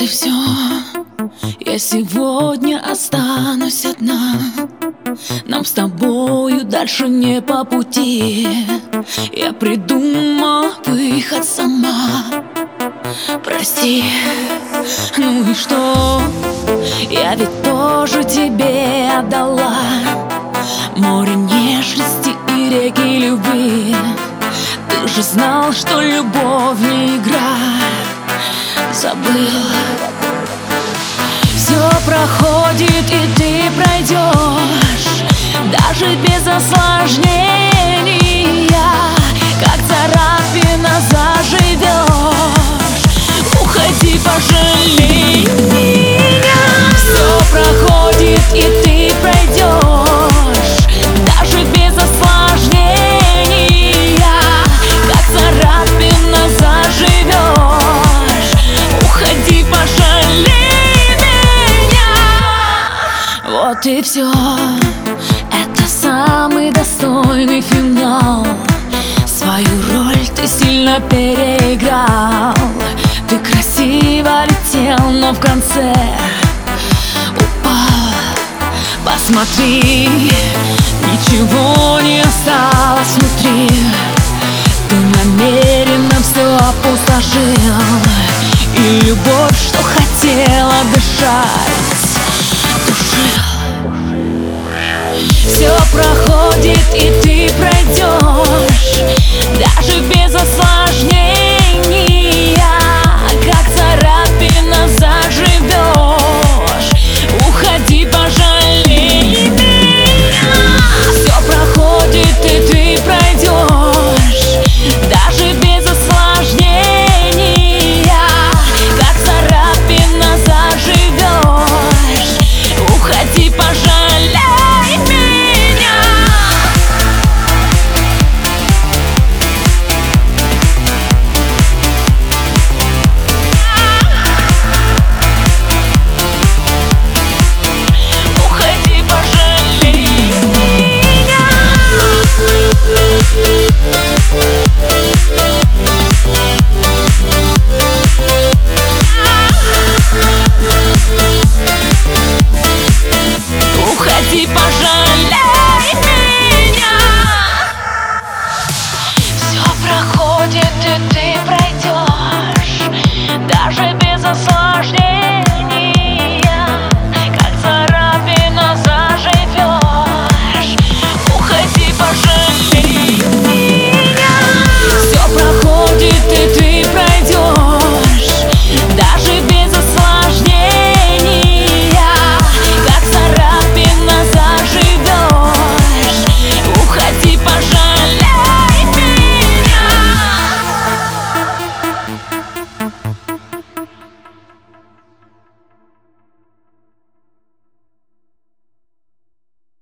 и все. Я сегодня останусь одна. Нам с тобою дальше не по пути. Я придумала выход сама. Прости, ну и что? Я ведь тоже тебе отдала море нежности и реки любви. Ты же знал, что любовь не игра. Забыл. Все проходит, и ты пройдешь, даже без осложнений. Как царапина заживешь. Уходи, пожалей меня. Все проходит, и ты пройдешь, даже без осложнений. Как царапина заживешь. Уходи, пожалей меня. Вот и все. Это самый достойный финал. Свою роль ты сильно переиграл. Ты красиво летел, но в конце упал. Посмотри, ничего не осталось внутри. Ты намеренно все опустошил. И любовь, что хотела дышать, душил. Все проходит, и